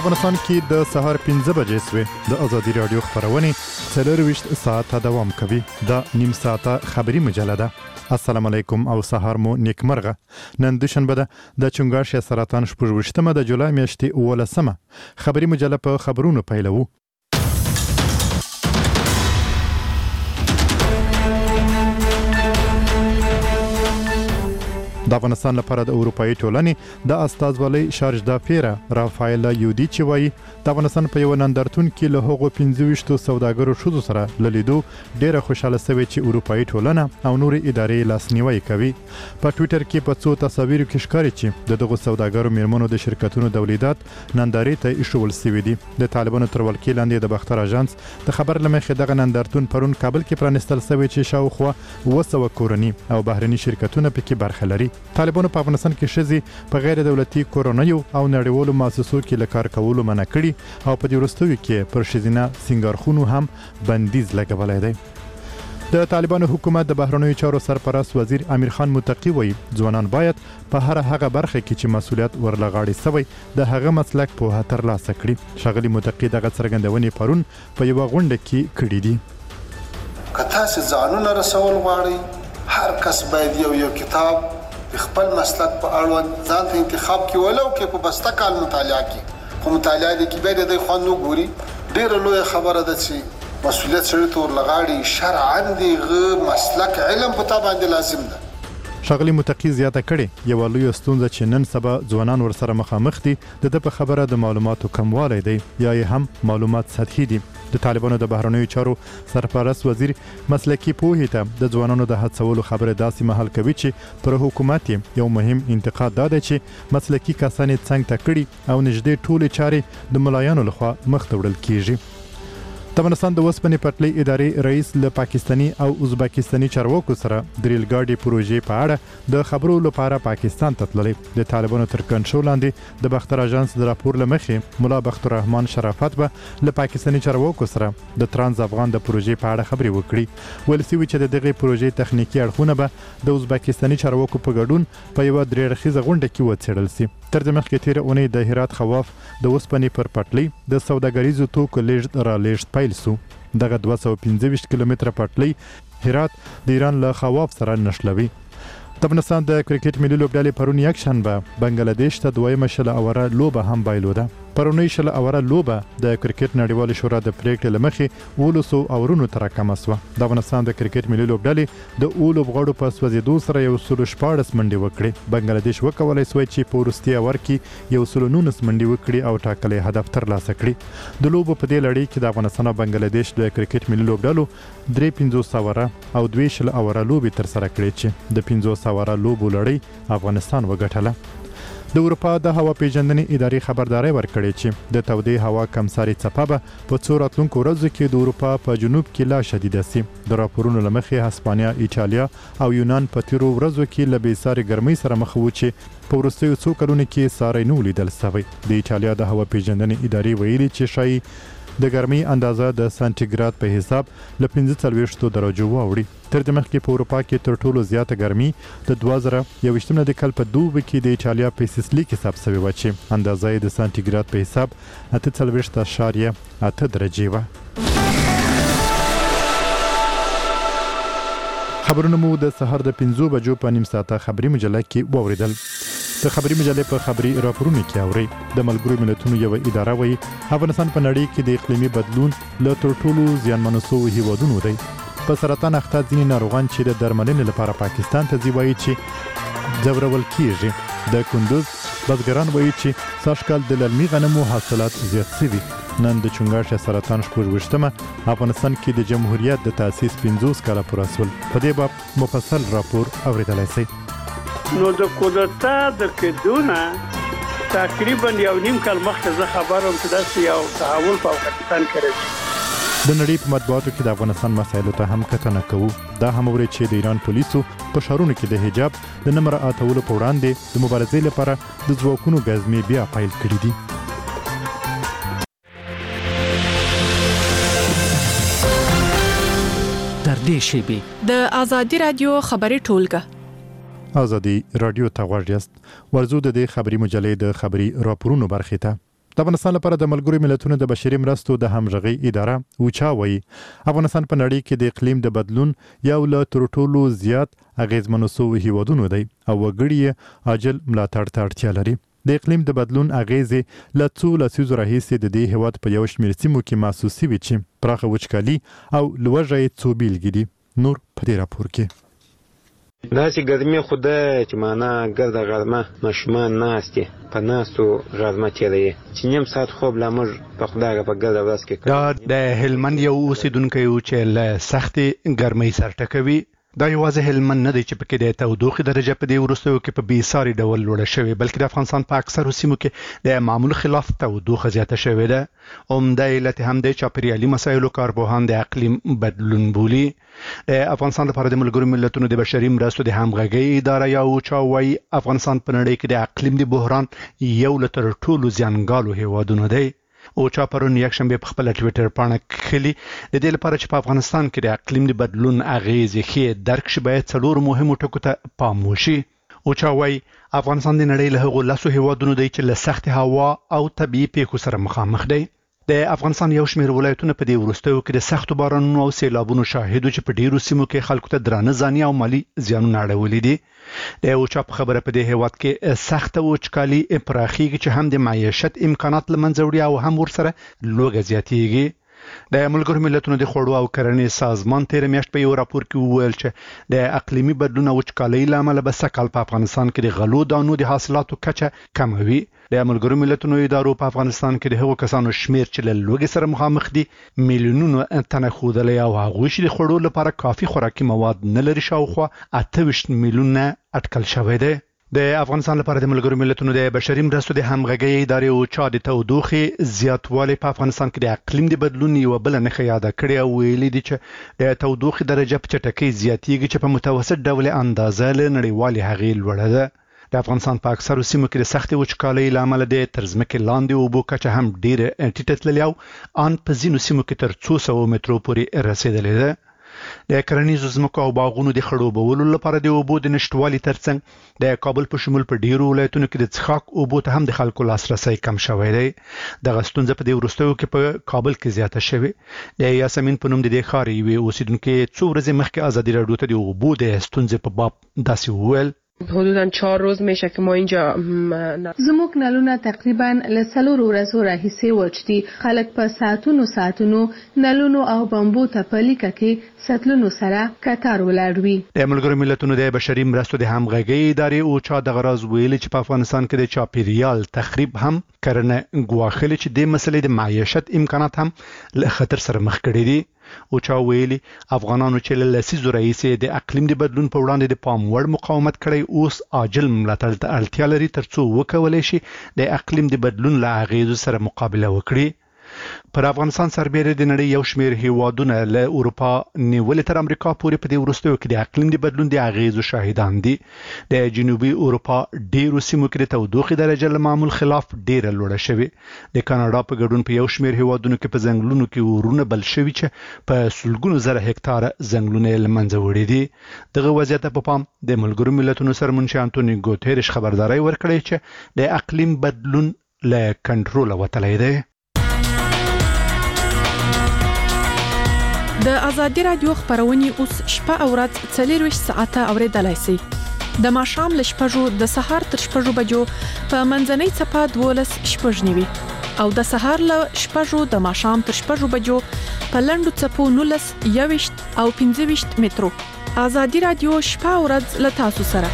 افغانستان کې د سهار 15 بجې سوې د ازادي رادیو خبرونه 24 ساعته دوام کوي. دا نیم ساعته خبری مجله ده. السلام علیکم او سهار مو نیکمرغه. نن دوشنبه ده د چنګاښ سرطان 28مه د جولای میاشتې 18مه. خبری مجله په خبرونو پیلوو. د افغانستان لپاره د اروپאי ټولنې د استازولۍ شارج د پیرا رافایل یودیچ وایي د افغانستان په یو نندارتون کې له هغو 25 سوداګرو شوزو سره لیدو ډیره خوشاله سوي چې اروپאי ټولنه او نور ادارې لاسنیوي کوي. په ټوئیټر کې په څو تصاویرو کې ښکاري چې دغه سوداګرو میرمنو د شرکتونو تولیدات نندارې ته ایښول سوي دي. د طالبانو تر ولکې لاندې د بختر اژانس د خبر لمخې دغه نندارتون پرون کابل کې پرانستل سوي چې شاوخوا 200 کورنی او بهرني شرکتونه پکې برخه لري. طالبانو په افغانستان کې شذي په غیر دولتي کورونیو او نړیوالو مؤسسو کې لکار کولو منع کړي او په دې وروستیو کې پر شذینه سنگارخونو هم بندیز لګولای دی. د طالبانو حکومت د بهرنیو چارو سرپرست وزیر امیر خان متقی وایي ځوانان باید په هر هغه برخه کې چې مسولیت ورلغاړي سوی د هغه مسلک په ترلاسه کړي. شغلی متقی دغه څرګندونې پرون په یو غونډه کې کړې دي. کته سي ځانونه رسول غواړي هر کس باید یو کتاب خپل مسلک په اړوند ځان ته انتخاب کې ولو کې په بسته کال مطالعه کې خو مطالعه دي کې به د خوانو ګوري ډېر لوی خبره ده چې مسولیت سره تور لغاړي شرعاً دی مسلک علم په تابع باندې لازم ده. شغلی متقی زیاته کړي یو لوی ستونزه چې نن سبا ځوانان ورسره مخامخ دي د په خبره د معلوماتو کموالی دی یا هم معلومات سطحي دي. د طالبانو د بهرنیو چارو سرپرست وزیر مسلکی پوهې ته د ځوانانو د هڅولو خبره داسې محل کوي چې پر حکومت یو مهم انتقاد ده چې مسلکی کسان څنګه تکړي او نږدې ټولې چارې د ملایانو لخوا مخ ته وړل کیږي. د افغانستان د وسپنې پټلۍ ادارې رئیس له پاکستاني او ازبکستاني چارواکو سره د ریل ګاډي پروژې په اړه د خبرو لپاره پاکستان ته تللی. د طالبانو تر کنټرول لاندې د بختر اژانس د راپور لمخې مولا بختر الرحمن شرافت به له پاکستاني چارواکو سره د ترانس افغان د پروژې په اړه خبرې وکړي. ویل شوی چې دغه پروژې تخنیکی اړخونه به د ازبکستاني چارواکو په ګډون په یو درېړخیزه غونډه کې وڅېړل شي. تر دې مخکې تیر اونۍ د هرات خواف د وسپنې پر پټلۍ د سوداګریزو توکو لیږد رالېږد پیل شو. دغه 215 کیلومتره پټلۍ هرات د ایران له خواف سره نښلوي. د افغانستان د کرکټ ملي لوبډلې پرون یکشنبه بنگلاديش ته دویمه شله اوره لوبه هم بایلوده. پرونی شله اوره لوبه د کرکټ نړیوال شورا د پریکړې لمخې 200 اورونو تر کم شوه. د افغانستان د کرکټ ملي لوبډلې د لوبغاړو په سوځېدو سره 114 منډې وکړې. بنگلاديش وکولای شو چې په وروستي اور کې 119 منډې وکړي او ټاکلي هدف ترلاسه کړي. د لوبو په دې لړۍ کې د افغانستان او بنگلاديش د کرکټ ملي لوبډلو 350 اوره او 200 اوره لوبې تر سره کړې چې د 500 اوره لوبو لړۍ افغانستان وګټله. د اروپا د هوا پیژندنې ادارې خبرداري ورکړې چې د تودې هوا کمساري څپه به په څو راتلونکو ورځو کې د اروپا په جنوب کې لا شدیده شي. د راپورونو لمخې هسپانیا، ایټالیا او یونان په تیرو ورځو کې له بېساري ګرمۍ سره مخ وو چې په وروستیو څو کلونو کې ساری نه ولیدل شوی. د ایټالیا د هوا پیژندنې ادارې ویلي چې شایي د ګرمۍ اندازه د سانتیګراد په حساب له 45 درجو واوړي. تر دې مخکې په اروپا کې تر ټولو زیاته ګرمۍ د 2021 د کال په دوبي کې د ایټالیا په سیسلی کې ثبت شوې و چې اندازه د سانتیګراد په حساب 48.8 درجې و. خبرونه مو د سهار د 5 بجو په نیم ساعته خبري مجله کې واوریدل. د خبري مجلې په خبري راپورونو کې اوري د ملګرو ملتونو یو اداره وایي افغانستان په نړۍ کې د اقلیمي بدلون له تر ټولو زیانمنو شویو هیوادونو دی. په سرطان اخته ځینې ناروغان چې د درملنې لپاره پاکستان ته ځي وایي چې ځورول کیږي. د کندوز بزګران وایي چې سږکال د للمي غنمو حاصلات زیات شوي. نن د چنګاښ سرطان 28مه افغانستان کې د جمهوریت د تاسیس 50 کاله پوره شول. په دې باب مفصل راپور اوریدلای شئ. نو د کودتا د کېدونه تقریبا یو نیم کال مخکې زه خبروم چې داسې یو تحول په افغانستان کې راځي. د نړۍ په مطبوعاتو کې د افغانستان مسایلو ته هم کتنه کوو. دا هم اوري چې د ایران پولیسو په ښارونو کې د حجاب د نه مراعاتولو په وړاندې د مبارزې لپاره د ځواکونو ګزمې بیا پیل کړې دي. تر دې شیبې د ازادي رادیو خبري ټولګه ازادي رادیو ته غواړئ ورزو د خبري مجلې د خبري راپورونو برخه ته د افغانستان لپاره د ملګرو ملتونو د بشري مرستو د همغږي اداره اوچا وایي افغانستان په نړۍ کې د اقلیم د بدلون یو له تر ټولو زیات اغیزمنو هیوادونو دی او وګړي عاجل ملاتړ ته اړتیا لري. د اقلیم د بدلون اغیزې له څو لسیزو راهیسې د دې هیواد په یو شمېر سیمو کې محسوس شوي چې پراخه وچکالي او لوږه یې څو بیلګې دي. نور په دې راپور کې داسې ګرمي خو ده چې معنا ګرده غرمه ماشومان ناست په ناستو غرمه تېروي چې نیم ساعت خوب لا موږ په خدای په ګرده ورځ کې دا د هلمند یو اوسیدونکی و چې له سختې ګرمۍ سر ټکوي. دا یوازې هلمند نه دی چې پکې د تودوخې درجه په دې وروستیو کې په بېساري ډول لوړه شوې بلکې د افغانستان په اکثرو سیمو کې د معمول خلاف تودوخه زیاته شوې ده. عمده علت هم د چاپیریالي مسایلو کارپوهان د اقلیم بدلون بولي. د افغانستان لپاره د ملګرو ملتونو د بشري مرستو د همغږۍ اداره یا اوچا وایي افغانستان په نړۍ کې د اقلیم د بحران یو له تر ټولو زیانګالو هیوادونو دی. اوچا پرون یکشنبه په خپل ټویټر پاڼه کړي د دې لپاره چې په افغانستان کې د اقلیم د بدلون اغیزې ښه درک شي باید څلور مهمو ټکو ته پام وشي. اوچا وایي افغانستان د نړۍ له هغو لسو هیوادونو دی چې له سخت هوا او طبیعي پیښو سره مخامخ دی. د افغانستان یو شمېر ولایتونه په دې وروستیو کې د سختو بارانونو او سیلابونو شاهدو چې په ډیرو سیمو کې خلکو ته درانه ځاني او مالی زیانونه اړولي دي. د اوچا په خبره په دې هیواد کې سخته وچکالي پراخیږي چې هم د معیشت امکانات له منځه وړي او هم ورسره لوږه زیاتیږي. د ملګرو ملتونو د خوړو او کرنې سازمان تیر میاشت په یو راپور کې وویل چې د اقلیمي بدلون او وچکالۍ له امله به سږ په افغانستان کې د غلو دانو د حاصلاتو کچه کموي. د ملګرو ملتونو ادارو په افغانستان کې د هغو کسانو شمیر چې له لوږې سره مخامخ دي میلیونونو تنه ښودلی او هغوی چې د خوړو لپاره کافي خوراکي مواد نه لري شاوخوا 28 میلیونه اټکل شوی دی. د افغانستان لپاره د ملګرو ملتونو د بشري مرستو د همغږۍ ادارې اوچا د تودوخې زیاتوالی په افغانستان کې د اقلیم د بدلون یوه بله نښه یاده کړې او ویلي دي چې د تودوخې درجه په چټکۍ زیاتیږي چې په متوسط ډول اندازه له نړیوالې هغې لوړه ده. د افغانستان په اکثرو سیمو کې د سختې وچکالۍ له امله د تر ځمکې لاندې اوبو کچه هم ډېره ټیټه تللې او ان په ځینو سیمو کې تر 200 مترو پورې رسېدلې ده. د کرنیزو ځمکو او باغونو د خړوبولو لپاره د اوبو د نشټوالي ترڅنګ د کابل په شمول په ډیرو ولایتونو کې د څښاک اوبو ته هم د خلکو لاسرسی کم شوی دی. دغه ستونزه په دې وروستیو کې په کابل کې زیاته شوې. د یاسمین په نوم د دې ښار یوې اوسیدونکې څو ورځې مخکې ازادي راډیو ته د اوبو د ستونزې په باب داسې وویل حدوداً 4 روز میشه که ما اینجا زموږ نلونه تقریبا له 4 ورځو راهیسې وچ دي. خلک په ساعتونو نلونو او بمبو ته په لیکه کې سطلونو سره کتار ولاړ وي. د ملګرو ملتونو د بشري مرستو د همغږۍ ادارې اوچا دغه راز ویلي چې په افغانستان کې د چاپیریال تخریب هم کرنه ګواښلې چې د مسلې د معیشت امکانات هم له خطر سره مخ کړي دي. اوچا ویلي افغانانو چې له لسیزو راهیسې د اقلیم د بدلون په وړاندې د پام وړ مقاومت کړی اوس عاجل ملاتړ ته اړتیا لري ترڅو وکولی شي د اقلیم د بدلون له اغیزو سره مقابله وکړي. پر افغانستان سربېره د نړۍ یو شمېر هیوادونه له اروپا نیولې تر امریکا پورې په دې وروستیو کې د اقلیم د بدلون د اغیزو شاهدان دي. د جنوبي اروپا ډیرو سیمو کې د تودوخې درجه له معمول خلاف ډیره لوړه شوې. د کاناډا په ګډون په یو شمېر هیوادونو کې په ځنګلونو کې اورونه بل شوي چې په سلګونو زره هکتاره ځنګلونه یې له منځه وړي دي. دغه وضعیت په پام د ملګرو ملتونو سرمنشي انټونی ګوتریش خبرداری ورکړی چې د اقلیم بدلون له کنټروله وتلی دی. د ازادي رادیو خبرونه اوس شپه او ورځ 24 ساعته اوریدلای شئ. د ماښام ل 6 د سهار تر 6 بجو په منځنۍ صفه 12 شپږنیوي او د سهار ل 6 د ماښام تر 6 بجو په لندو صفو 19 21 او 25 مترو. ازادي رادیو شپه او ورځ ل تاسو سره.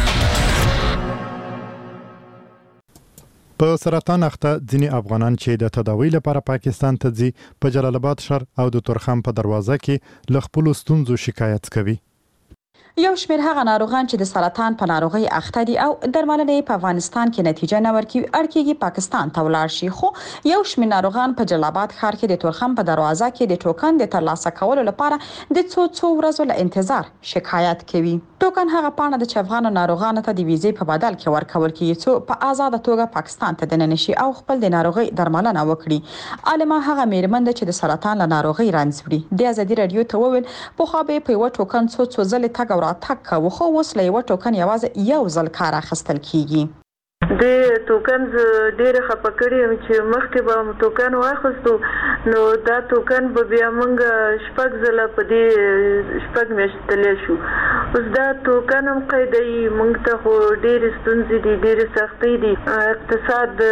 په سرطان اخته ځینې افغانان چې د تداوی لپاره پاکستان ته ځي په جلال آباد شهر او د تورخم په دروازه کې له خپل ستونزو شکایت کوي. یو شمېر هغه ناروغان چې د سرطان په ناروغۍ اخته دي او درملنې په افغانستان کې نتیجه نه ورکوي اړکیږي پاکستان ته ولاړ شي. خو یو شمېر ناروغان په جلال آباد ښار کې د تورخم په دروازه کې د ټوکن د ترلاسه کولو لپاره د څو ورځو له انتظار شکایت کوي. ټوکن هغه پاڼه د افغان ناروغانو ته د ویزې په بدل کې ورکول کیږي چې په آزاد توګه پاکستان ته دننه شي او خپل د ناروغۍ درملنه وکړي. عالمه هغه میرمن چې د سرطان له ناروغۍ رنځ وړي د ازادي رادیو ته وویل په خو به په یو ټوکن څو ځله تګ او راتګ کوي خو اوس له یو ټوکن یوازې یو ځل کار اخیستل کیږي. د توکن ډېر خپکړی چې مخکې به توکن واخستو نو دا توکن به بیا موږ شپږ ځله په دې شپږ میاشتې تللی شو. اوس دا توکن هم قیدوي، موږ ته خو ډېرې ستونزې دي، ډېرې سختۍ دي، اقتصاد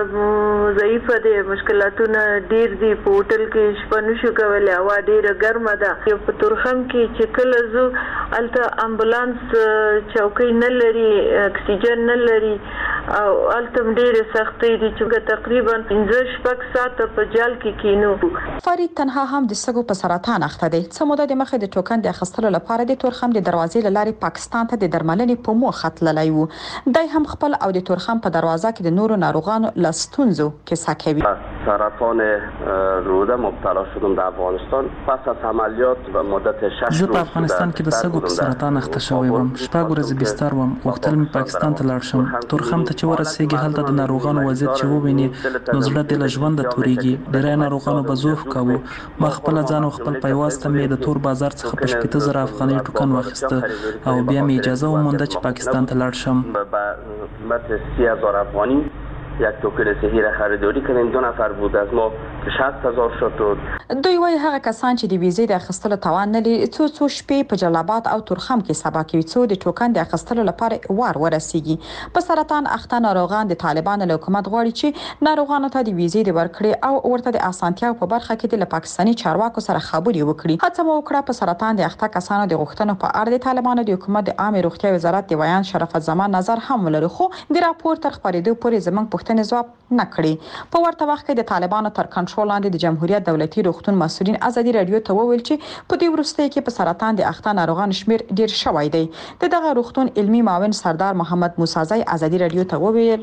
ضعیفه دی، مشکلاتونه ډېر دي، په هوټل کې شپه نشو کولی، هوا ډېره ګرمه ده. په تورخم کې چې کله زو هلته امبولانس چوکۍ نه لري، اکسیجن نه لري او هلته هم ډېرې سختۍ دي چې تقریبا 5-6 ساعته په جال کې کینو. فرید تنها هم د سږو په سرطان اخته دی. څه موده د مخې د ټوکن د اخیستلو لپاره د تورخم د دروازې له لارې پاکستان ته د درملنې په موخه تللی و. دی هم خپل او د تورخم په دروازه کې د نورو ناروغانو له ستونزو کیسه کوي. سرطان روده مبتلا شدم در افغانستان. پس از عملیات و مدت 6 روز زه په افغانستان کې د سږو په سرطان اخته شوی وم. 6 ورځې بستر وم. غوښتل مې پاکستان ته لاړ شم. تورخم ته چې ورسېږي هلته د ناروغانو وضعیت چې وویني نو زړه دې له ژونده تورېږي. ډېری ناروغانو به ضعف کوو. ما خپل ځان او خپل پیواز ته مې د تور بازار څخه په 80,000 افغانۍ ټوکن واخیسته او بیا مې اجازه ومونده چې پاکستان ته لاړ شم. به قیمت 30,000 افغانی یک توکن صحی را خریداری کردیم. 2 نفر بود از ما که 60,000 شد. دوی وايي هغه کسان چې د ویزې د اخیستلو توان نه لري څو شپې په جلال آباد او تورخم کې سبا کوي څو د ټوکن د اخیستلو لپاره ورسیږي. په سرطان اخته ناروغان د طالبانو له حکومت غواړي چې ناروغانو ته د ویزې د ورکړې او ورته د اسانتیاو په برخه کې د پاکستاني چارواکو سره خبرې وکړي. هڅه مو وکړه په سرطان د اخته کسانو د غوښتنو په اړه د طالبانو د حکومت د عامه روغتیا وزارت د بیان شرافت زمان نظر هم ولري، خو د راپور تر خبرېدو پورې زموږ پوښتنې ځواب نه کړی. په ورته وخت کې د طالبانو تر کنټرول لاندې د جمهوریت دولتي روغتون مسؤلین ازادي رادیو ته وویل چې په دې وروستۍ کې په سرطان د اخته ناروغانو شمیر ډیر شوی دی. دغه روغتون علمي معاون سردار محمد موسازی ازادي رادیو ته وویل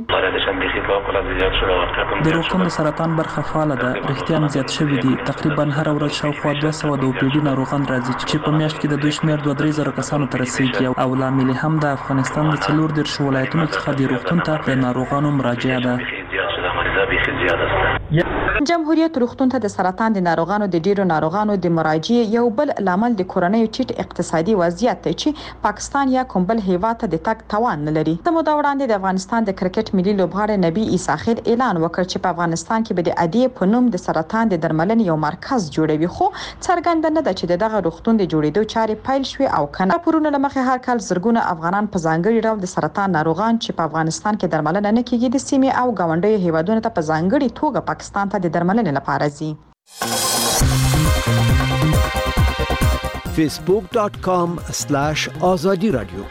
د روغتون د سرطان برخه فعاله ده. رښتیا زیات شوی دي. تقریبا هر ورځ شاوخوا 200 د اوپیډي ناروغان راځي چې په میاشت کې د دوی شمیر 2-3 زره کسانو ته رسیږي او لامل هم د افغانستان د 4 ولایتونو څخه د روغتون ته د ناروغانو مراجعه ده. جمهوریت روغتون ته د سرطان د ناروغانو د ډیرو ناروغانو د مراجعه یو بل لامل د کورونی ټیټ اقتصادي وضعیت دی چې پاکستان یا کوم بل هیواد ته د تک توان نه لري. د مودا وړاندې د افغانستان د کرکټ ملي لوبغاړی نبی عیسی خیل اعلان وکړ چې په افغانستان کې به د ادي په نوم د سرطان د درملنې یو مرکز جوړوي، خو څرګند نه ده چې دغه روغتون د جوړېدو چارې پیل شوې او کنه. پرونه لمخې هر کال زرګونه افغانان په ځانګړي ډول د سرطان ناروغان چې په افغانستان کې درملنه نه کیږي د سیمې او ګاونډیو هیوادونو ته په ځانګړي توګه پاکستان ته د درملنې لپاره ځي. facebook.com/azadi radio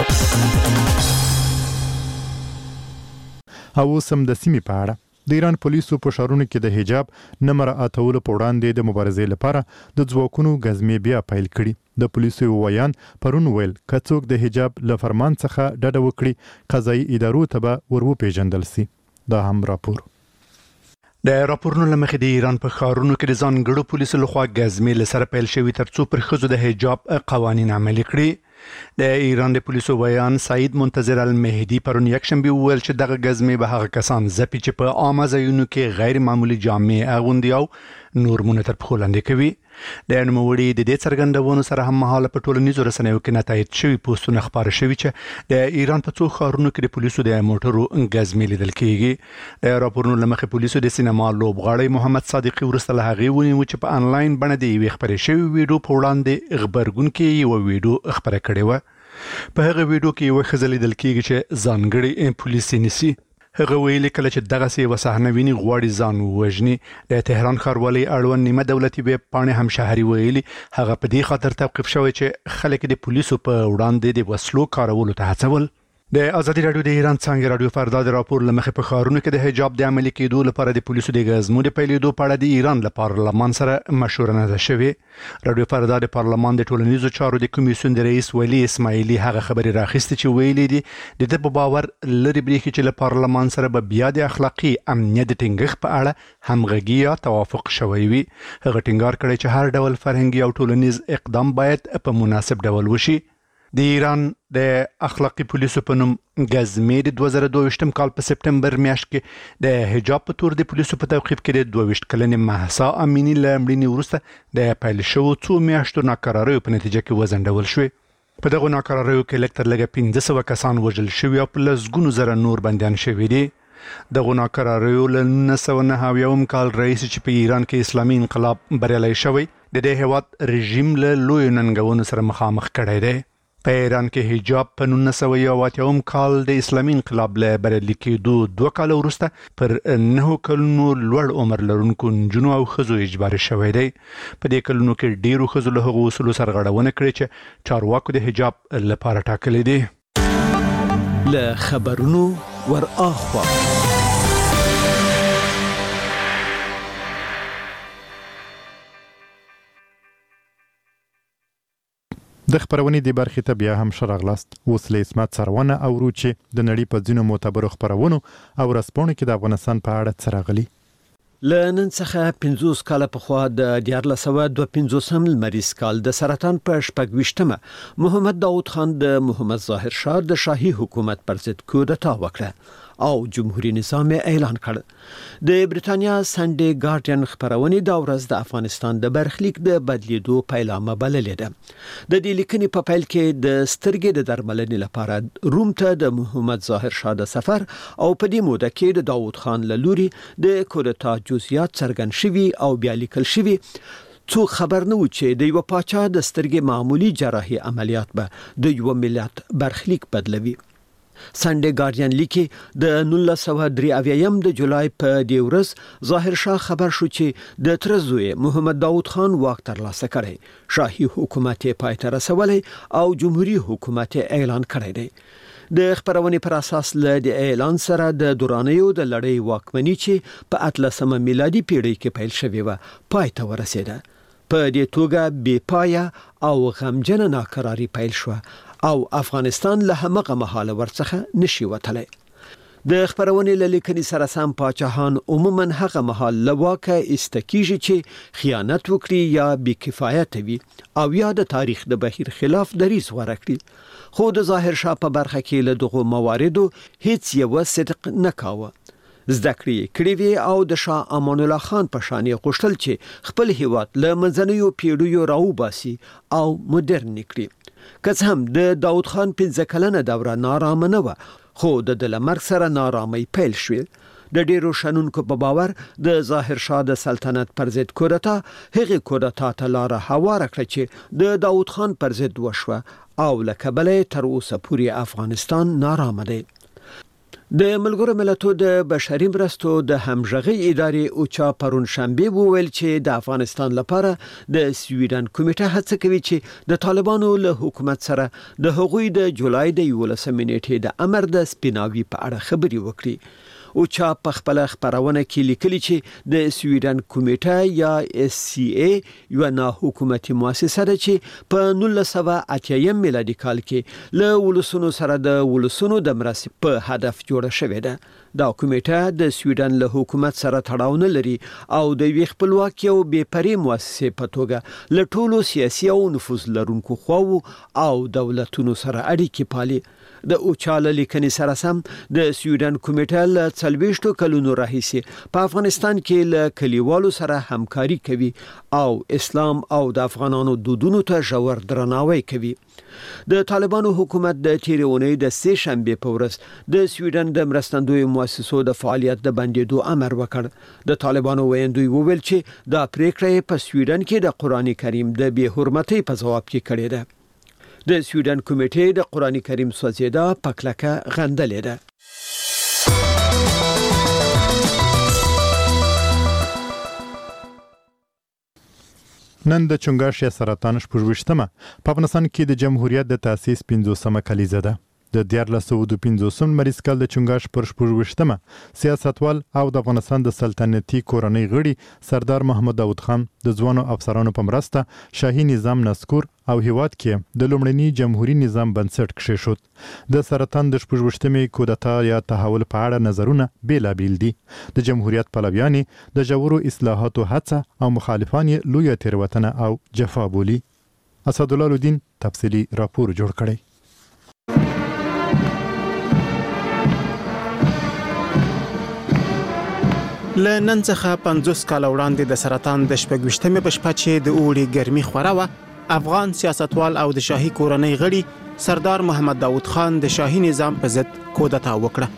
او سم د سیمې په اړه د ایران پولیسو په شهرونو کې د حجاب نه مراعاتولو په وړاندې د مبارزې لپاره د ځواکونو غزمې بیا پیل کړي. د پولیسو ویان پرون ویل کڅوک د حجاب له فرمان څخه ډډه وکړي قضایي ادارو ته به ورو پیژندل سي. دا هم راپور. د راپورونو لمخې د ایران په ښارونو کې د ځانګړو پولیسو لخوا غزمې لسره پیل شوی ترڅو پر ښځو د حجاب قوانین عملي کړي. د ایران د پولیسو ویان سعید منتظر المهدی پرون یکشنبه وویل چې دغه غزمې به هغه کسان ځپي چې په عامه ځایونو کې غیر معمولی جامې اغوندي او نورمونه تر پښو لاندې کوي. د نوموړي د دې څرګندونو سره هم مهاله په ټولنیزو رسنیو کې نتایج شوي پوسټونه خبره شوي چې د ایران په څو ښارونو کې د پولیسو د موټرو غزمې لیدل کیږي. د راپورونو لمخې پولیسو د سینما لوبغاړی محمد صادقي وروسته له هغې ونیو چې په انلاین بڼه د یوې خبرې شوي ویډیو په وړاندې خبرګونکې یوه ویډیو خبره کړې وه. په هغه ویډیو کې یوه ښځه لیدل کیږي چې ځانګړي پولیس نیسي. هغه ویلي کله چې دغه سی وسهنه ویني غواړي ځان ووژني. د تهران ښاروالۍ اړوند نیمه دولتي ویب پاڼې هم شهري ویلي هغه په دې خاطر توقیف شوی چې خلک د پولیسو په وړاندې د وسلو کارولو ته هڅول. د ازادي رادیو د ایران څنګه رادیو فردا د راپور لمخې په ښارونو کې د حجاب د عملي کېدو لپاره د پولیسو د غزمو د پیلېدو په اړه د ایران له پارلمان سره مشوره نه ده شوې. رادیو فردا د پارلمان د ټولنیزو چارو د کمیسیون د رئیس ولی اسماعیلي هغه خبرې راخیستې چې ویلي دي د په باور لري بریښي چې له پارلمان سره به بیا د اخلاقي امنیت د ټینګښت په اړه همغږي یا توافق شوی وي. هغه ټینګار کړی چې هر ډول فرهنګي او ټولنیز اقدام باید په مناسب ډول وشي. د ایران د اخلاقی پولیسو په نوم غزمې د 2022 کال په سپټمبر میاشت کې د حجاب په تور د پولیسو په توقیف کې د 22 کلنې مهسا امینی له مړینې وروسته د پیل شوو څو میاشتو ناکراریو په نتیجه کې وزندول شوې. په دغه ناکراریو کې لږ تر لږه 1500 کسان وژل شوي او په لسګونو زره نور بندیان شوي دي. دغه ناکراریو له 1990 کال راهیسې چې په ایران کې اسلامي انقلاب بریالی شوی د دې هېواد رژیم له لویو ننګونو سره مخامخ کړی دی. په ایران کې حجاب په 1980 کال د اسلامي انقلاب له بریالي کېدو 2 کاله وروسته پر 9 کلونو لوړ عمر لرونکو نجونو او ښځو اجباري شوی دی. په دې کلونو کې ډېرو ښځو له هغو اصولو سره غړونه کړې چې چارواکو د حجاب لپاره ټاکلي دي. له خبرونو ور اخوا د خبرونې د برخې ته بیا هم شراغلاست. اوس له اسمت سرونه اورو چې د نړۍ په ځینو معتبرو خبرونو او رسپونو کې د افغانستان په اړه څه راغلي. له نن څخه 50 کاله پخوا د 1452 لمریز کال د سرطان په 28مه محمد داود خان د محمد ظاهر شاه د شاهي حکومت پر ضد کودتا وکړه او جمهوریت نظام اعلان کړ. د بریتانیا سنډي ګارډین خبرونه دا ورځ د افغانستان د برخلیک د بدلیدو پیلامه بللې ده. د دې لیکنې په پیل کې د سترګې د درملنې لپاره روم ته د محمد ظاهر شاه د سفر او په دې موده کې د داود خان له لوري د کودتا جزئیات څرګند شوي او بیا لیکل شوي. څو خبر نه و چې د یو پاچا د سترګې معمولی جراحي عملیات به د یو ملت برخلیک بدلوي. سنډي ګارډین لیکي د 1983 د جولای په دې ورځ ظاهر شاه خبر شو چې د ترزوی محمد داود خان واک ترلاسه کړي. شاهي حکومت یې پای ته رسولی او جمهوریت حکومت اعلان کړی دی. د خبرونې پر اساس له د اعلان سره د دورانیو د لړۍ واکمنۍ چې په 18 میلادي پیړۍ کې پیل شوې و پای ته ورسېده. په دې توګه بې پایه او غمجنه ناکراری پیل شو او افغانستان له همغه مهاله ورڅخه نشي وتلی. د خبرونې له لیکنې سره سم پاچاهان عموما هغه مهال له واکه استکیږي چې خیانت وکړي یا بې کفایت وي او یا د تاریخ د بهیر خلاف دریځ غوره کړي. خو د ظاهر شاه په برخه کې له دغو مواردو هیڅ یو صدق نه کاوه. زده کړې کړې وي او د شاه امان الله خان په شان یې غوښتل چې خپل هیواد له منځنیو پیړیو راوباسي او مدرن کړي. که څه هم د داود خان 15 کلنه دوره نارامه نه وه، خو د مرګ سره نارامۍ پیل شوې. د ډیرو شنونکو په باور د ظاهر شاه د سلطنت پر ضد کودتا هغه کودتا ته لاره هواره کړه چې د داود خان پر ضد وشوه او له کبله تر اوسه پورې افغانستان نارامه دی. د ملګرو ملتونو د بشري مرستو د همغږي ادارې اوچا پرون شنبه وویل چې د افغانستان لپاره د سویډن کمیټه هڅه کوي چې د طالبانو له حکومت سره د هغوی د جولای د 11 نیټې د امر د سپیناوي په اړه خبري وکړي. اوچا په خپل خبرونه کې لیکلي چې د سویډن کمیټه یا SCA یو نه حکومتي مؤسسه ده چې په 1980 میلادي کال کې له ولسونو سره د ولسونو د مرستې په هدف جوړه شوې ده. دا کمیټه د سویډن له حکومت سره تړاو نه لري او د وی خپلواکي او بې پرې مؤسسې په توګه له ټولو سیاسي او نفوذ لرونکو خواو او دولتونو سره اړیکې پالي. د اوچاله لیکنې سره سم د سویډن کمیټه له 40 کلونو راهیسې په افغانستان کې له کلیوالو سره همکاري کوي او اسلام او د افغانانو دودونو ته ژور درناوی کوي. د طالبانو حکومت د تیرې اونۍ د 3 شنبه په ورځ د سویډن د مرستندوی مؤسسو د فعالیت د بندیدو امر وکړ. د طالبانو ویاندوی وویل چې دا پریکړه په سویډن کې د قرآن کریم د بې حرمتۍ په ځواب کې کړې ده. د سویډن کمیټې د قرآن کریم سوځیدا پکلکه غندلې ده. نن د چنګاښ یا سرطان 28مه په افغانستان کې د جمهوریت د تاسیس 50مه کلیزه ده. د 1455 مریض کال د چنګاښ پر 28مه سیاستوال او د افغانستان د سلطنتي کورنۍ غړي سردار محمد داود خان د ځوانو افسرانو په مرسته شاهي نظام نسکور او هیواد کې د لومړني جمهوریت نظام بنسټ کېښود. د سرطان د 28مې کودتا یا تحول په اړه نظرونه بیلابیل دي. د جمهوریت پلویان د ژورو اصلاحاتو هڅه او مخالفان یې لویه تېروتنه او جفا بولي. اسدالله الدین تفصیلی راپور جوړ کړی. له نن څخه 50 کال وړاندې د سرطان د 28مې په شپه چې د اوړي ګرمي خوره وه، افغان سیاستوال او د شاهي کورنۍ غړي سردار محمد داود خان د شاهي نظام په ضد کودتا وکړه.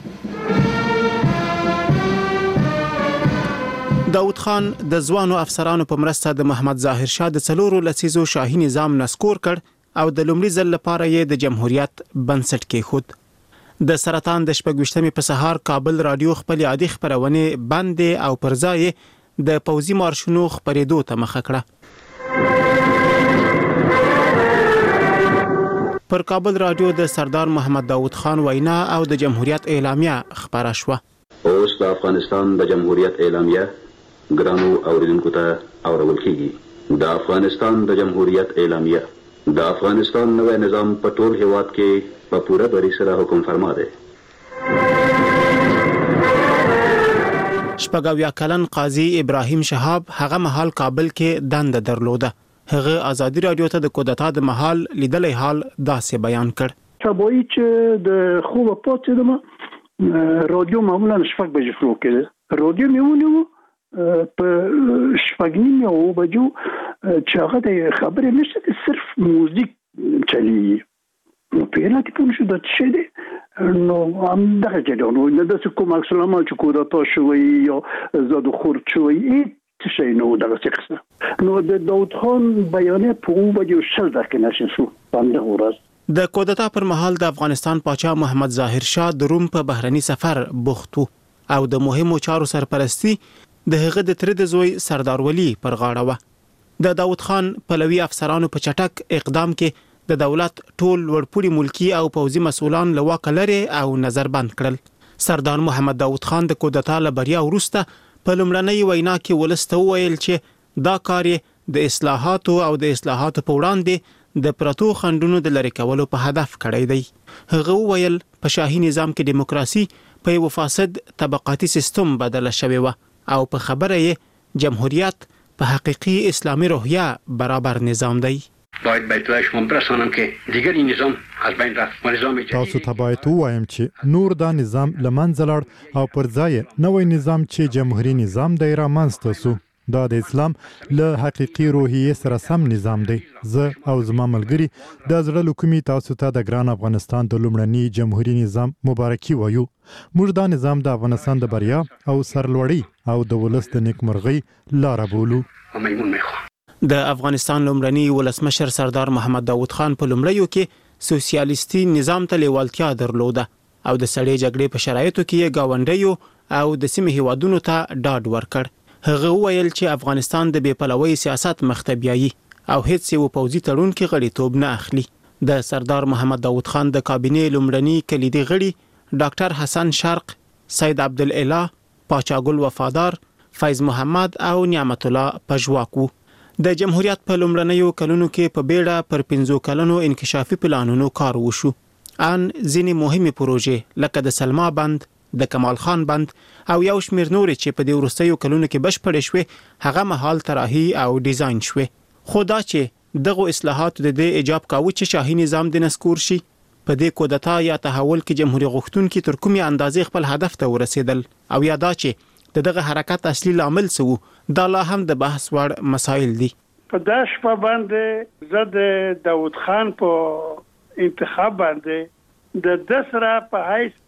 داود خان د ځوانو افسرانو په مرسته د محمد ظاهر شاه د 4 لسیزو شاهي نظام نسکور کړ او د لومړي ځل لپاره یې د جمهوریت بنسټ کېښود. د سرطان د 28مې په سهار کابل رادیو خپل عادي خبرونه بندې او پر ځای د پوځي مارشونو خبرېدو ته مخه کړه. پر کابل رادیو د سردار محمد داود خان وینا او د جمهوریت اعلامیه خبره شوه. اوس د افغانستان د جمهوریت اعلامیه ګرانو اوریدونکو ته اورول کیږي. د افغانستان د جمهوریت اعلامیه د افغانستان نوې نظام په ټول هیواد کې په پوره بری سره حکم فرما دی. شپږاویا کلن قاضي ابراهیم شهاب هغه مهال کابل کې دنده درلوده. هغه آزادي رادیو ته د کودتا د مهال لیدلې حال داسې بیان کړ. سبایی چې د خوب پاتې رادیو معمولا شپږ بجې شروع کړي. رادیو میونیو په شپږ نیمه او بجو چې هغه د خبرې نشته صرف موزیک چلی. نو پیرا کې کوم شو د څه دی نو هم دغه جوړو نه د کوم اکسلام چې کودتا شوی یا زاد خور شوی څه شي نو دغه څه نو د داود خان بیانې په وجه شل دقیقې نشي شو باندې ورځ. د کودتا پر مهال د افغانستان پاچا محمد ظاهر شاه د روم په بهرني سفر بوخت او د مهمو چارو سرپرستی د هغه د تر د زوی سردار ولی پر غاړه و. د داود خان پلوي افسرانو په چټک اقدام کې د دولت ټول ورپوري ملکی او پوځي مسؤلان له واک لري او نظر بند کړل. سردار محمد داود خان د کودتا له بریا وروسته په لومړنۍ وینا کې ولسته ویل چې دا کار د اصلاحاتو او د اصلاحاتو په وړاندې د پرتو خندونو د لری کولو په هدف کړی دی. هغه ویل په شاهي نظام کې دیموکراسي په یو فاسد طبقاتي سیستم بدله شوی و او په خبره یې جمهوریت په حقيقي اسلامي روحیه برابر نظام دی. باید بیتوای شما برسانم که دیگر این نظام از بین رفت و نظام جدید تاسو ته باید وایم چې نور دا نظام لمنځه لاړ او پر ځای نوې نظام چې جمهوریت نظام دی را منځته سو. دا د اسلام له حقيقي روحیه سره سم نظام دی. زه او زما ملګری د زړه لکومي تاسو ته د ګران افغانستان د لومړني جمهوریت نظام مبارکي وایو. موږ دا نظام د افغانستان د بریا او سرلوړی او د ولس د نیکمرغۍ لار بولو. د افغانستان لومړني ولسمشر سردار محمد داود خان په لومړیو کې سوسیالیستي نظام ته لیوالتیا درلوده او د سړې جګړې په شرایطو کې گاونډیو او د سیمې هیوادونو ته ډاډ ورکړ. هغه ویل چې افغانستان د بې پلوي سیاست مخته بیایي او هیڅ یو پوځي تړون کې غړیتوب نه اخلي. د سردار محمد داود خان د کابینې لومړني کلیدي غړي ډاکټر حسن شرق، سید عبدالاله، پاچا ګل وفادار، فیض محمد او نعمت الله پژواک وو. د جمهوریت په لومړنیو کلونو کې په بیړه پر 15 کلونو انکشافي پلانونو کار وشو. ان ځینې مهمه پروژې لکه د سلما بند، د کمال خان بند او یو شمېر نورې چې په دې وروستیو کلونو کې بشپړې شوې هغه مهال طراحي او ډیزاین شوې. خو دا چې دغه اصلاحات د دې ایجاب کاوه چې شاهي نظام د نسکور شي په دې کودتا یا تحول کې جمهوریت غوښتونکي تر کومې اندازې خپل هدف ته ورسېدل او یا دا چې دغه حرکت اصلي لامل څه وو دا لا هم د بحث وړ مسایل دي. په داش په باندې زه د داود خان په انتخاب باندې د دسرا په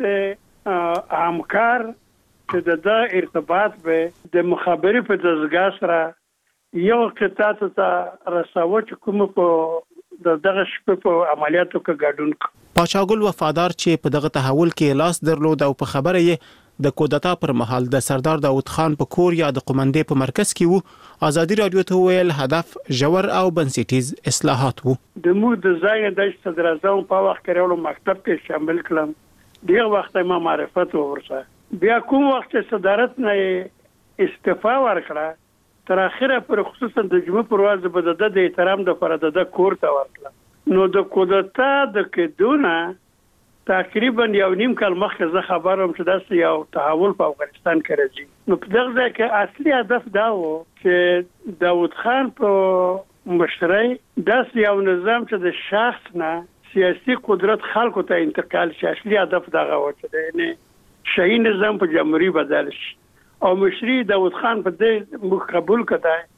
حیث همکار چې د ارتباط به د مخابري په دزګا سره یو قطعه ته رساو چې کوم په دغه شپه په عملیاتو کې ګډون. پاچا ګل وفادار چې په دغه تحول کې لاس درلود او په خبره یې د کودتا پر مهال د سردار داود خان په کور یا د قومندې په مرکز کې وو. آزادي رادیو ته ویل هدف ژور او بنسټیز اصلاحات وو. د مو د ځای د صدر اعظم په وخت کې ورو مکتب کې شامل کړم. ډیر وخت ما معرفت ورسره بیا کوم وخت صدارت نه استعفا ورکړه تر اخره پر خصوصا د جمعې پر ورځ به د احترام د فرد د کور ته ورکړه. نو د کودتا د کېدونه تقریبا یو نیم کال مخکې زه خبروم چې داسې یو تحول په افغانستان کې راځي. نو په دغه ځای کې اصلي هدف دا و چې داود خان په مشرۍ داسې یو نظام چې د شخص نه سیاسي قدرت خلکو ته انتقال شي. اصلي هدف دغه و چې نه شاهي نظام په جمهوریت بدل شي او مشري داود خان په دې قبول کړه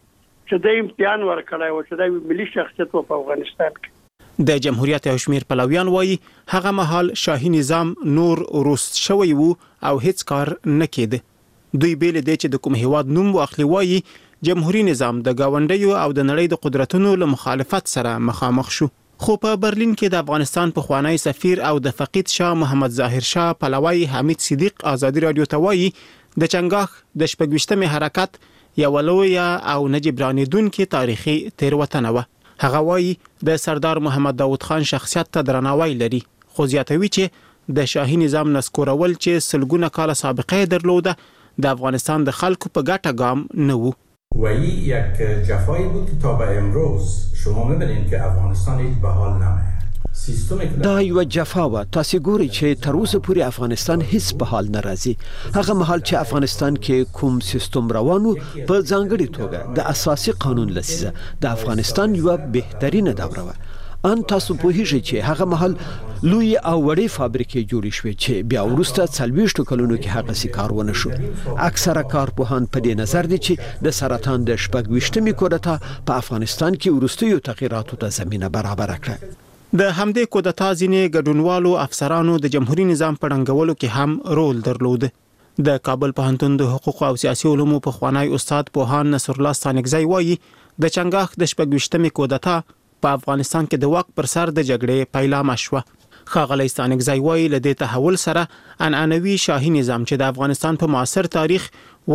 چې د امتحان ورکړای و چې د ملي شخصیت په افغانستان کې. د جمهوریت او شمیر پلویان وایي هغه مهال شاهي نظام نور روست شوی وو او هیڅ کار نه کېده. دوی بیل دی چې د کوم هیواد نوم واخلي وایي جمهوریت نظام د گاونډیو او د نړۍ د قدرتونو له مخالفت سره مخامخ شو. خو په برلین کې د افغانستان پخوانی سفیر او د فقید شاه محمد ظاهر شاه پلوی حمید صدیق آزادی رادیو ته وایي د چنګاښ د 28مې حرکت یو لویه او نه جبرانیدونکې تاریخي تېروتنه وه. هغه وایي د سردار محمد داود خان شخصیت ته درناوی لري، خو زیاتوي چې د شاهي نظام نسکورول چې سلګونه کاله سابقه درلوده د افغانستان د خلکو په ګټه ګام نه وو. و این یک جفایی بود که تا به امروز شما می‌بینید که افغانستان هیچ به حال نمیاد. دا یو جفا و تاسو ګورئ چې تر اوسه پورې افغانستان هیڅ په حال نه راځي. هغه مهال چې افغانستان کې کوم سیستم روانو په ځانګړي توګه د اساسي قانون لسیزه د افغانستان یو بهترینه دوره وه. ان تاسو پوهیږئ چې هغه مهال لوی او وړې فابریکې جوړې شوې چې بیا وروسته 40 کلونو کې هغه سي کار ونه شو. اکثره کارپوهان په دې نظر دي چې د سرطان د 28مې کودتا په افغانستان کې وروستیو تغییراتو ته زمينه برابر کړه. د همدې کودتا ځینې ګډونوالو افسرانو د جمهوریت نظام په ړنګولو کې هم رول درلود. د کابل پوهنتون د حقوق او سیاسي علومو پخوانی استاد پوهان نصر الله ستانکزی وایي د چنګاښ د 28مې کودتا په افغانستان کې د واک پر سر د جګړې پیلامه شوه. ښاغلی ستانکزی وایي له دې تحول سره عنعنوي شاهي نظام چې د افغانستان په معاصر تاریخ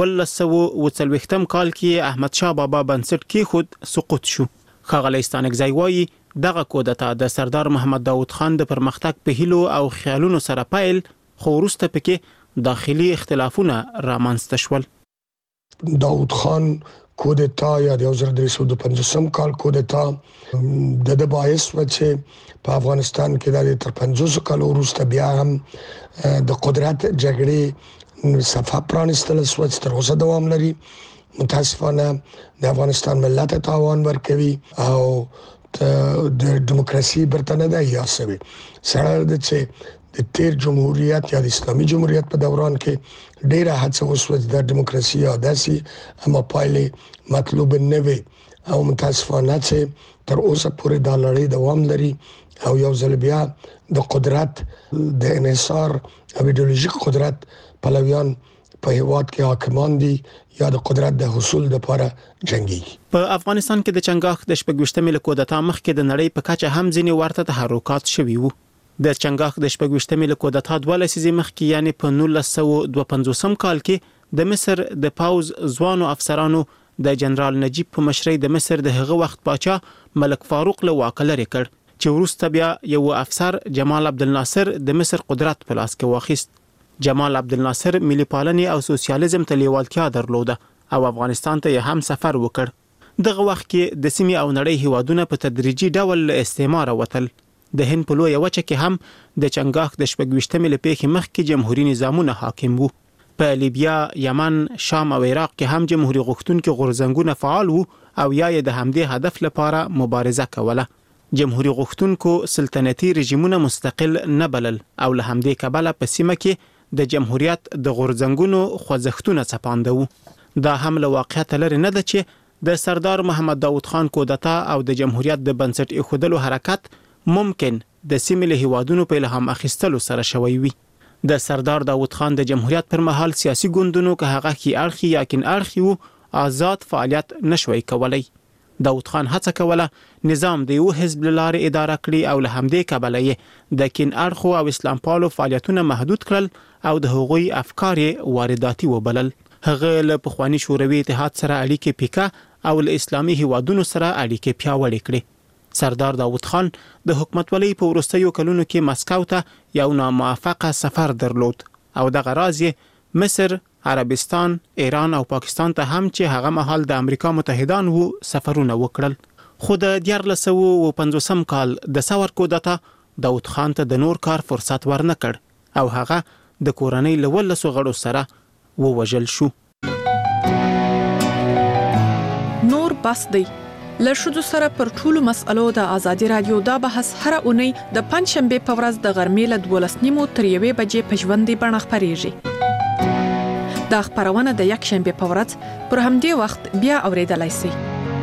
1940 کال کې احمد شاه بابا بنسټ کېښود سقوط شو. ښاغلی ستانکزی وایي دغه کودتا د سردار محمد داود خان د پرمختګ په هیلو او خیالونو سره پیل، خو وروسته پکې داخلي اختلافونه رامنځته شول. داود خان کودتا یا د 1350 کال کودتا د باعث و چې په افغانستان کې د تر 50 کال وروسته بیا هم د قدرت جګړې صفحه پرانستل شو چې تر اوسه دوام لري. متاسفانه د افغانستان ملت تاوان ورکوي او د دیموکراسي برتنه ده یا سوي سره د چې د تیر جمهوریت یا د اسلامي جمهوریت په دوران کې ډیره هڅه وشوه د دیموکراسي او داسي اما پایلې مطلوب نه وي او متاسفانه چې تر اوسه پورې د لړۍ دوام لري او یو ځل بیا د قدرت د انحصار او ایدئولوژیک قدرت پلویان په هیواد کې حاکمان دي یا د قدرت د حصول لپاره جنگي. په افغانستان کې د چنګاښ د 28مې کودتا مخکې د نړۍ په کچه هم ځینې ورته تحرکات شوي وو. د چنګاښ د 28مې کودتا 2 لسیزې مخکې یعنی په 1952 کال کې د مصر د پاوز ځوانو افسرانو د جنرال نجیب په مشرۍ د مصر د هغه وخت پاچا ملک فاروق له واکه لرې کړ چې وروسته بیا یو افسر جمال عبدالناصر د مصر قدرت په لاس کې واخیست. جمال عبدالناصر ملي پالنې او سوسیالیزم ته لیوالتیا درلوده او افغانستان ته هم سفر وکړ. دغه وخت کې د سیمې او نړۍ هیوادونه په تدریجي ډول استعمار وتل. د هند په لویه وچه کې هم د چنګاښ د 28مې له پیښې مخکې جمهوریت نظامونه حاکم وو. په لیبیا، یمن، شام او عراق کې هم جمهوریت غوښتونکي غورځنګونه فعال وو او یا د همدې هدف لپاره مبارزه کوله. جمهوریت غوښتونکو سلطنتي رژیمونه مستقل نه بلل او له همدې کبله په سیمه کې د جمهوریت د غورځنګونو خوځښتونه څپاندو. دا هم له واقعیت لري نه ده چې د سردار محمد داود خان کودتا او د جمهوریت د بنسټ ایښودلو حرکت ممکن د سیمې له هیوادونو په الهام اخیستلو سره شوی وي. د سردار داود خان د جمهوریت پر مهال سیاسي ګوندونو که هغه کې اړخي یا کین اړخي وو آزاد فعالیت نشوي کولای. داود خان هڅه کوله نظام د یو حزب لاره اداره کړي او له همدې کبله یې د کین اړخو او اسلام پالو فعالیتونه محدود کړل او د هغوی افکار وارداتي وبلل. هغه له پخوانی شوروي اتحاد سره اړیکې پیکا او له اسلامي هیوادونو سره اړیکې پیاوړې کړې. سردار داود خان د حکومتولۍ په وروستیو کلونو کې مسکو ته یو ناموافقه سفر درلود او دغه راز مصر، عربستان، ایران او پاکستان ته هم چې هغه مهال د امریکا متحدان وو سفرونه وکړل. خو د 1950 کال د ثور کودتا داود خان ته د نور کار فرصت ورنکړ او هغه د کورنۍ له 12 غړو سره ووژل شو. نور بس دی له شذو سره پر ټولو مسألو د ازادي رادیو دا بحث هر اونۍ د پنځشنبه په ورځ د غرمې له 12:30 تر 1 بجې په ژوندۍ بڼه خپرېږي. دا خبرونه د یک شنبه په ورځ پر همدې وخت بیا اوریدلای شئ.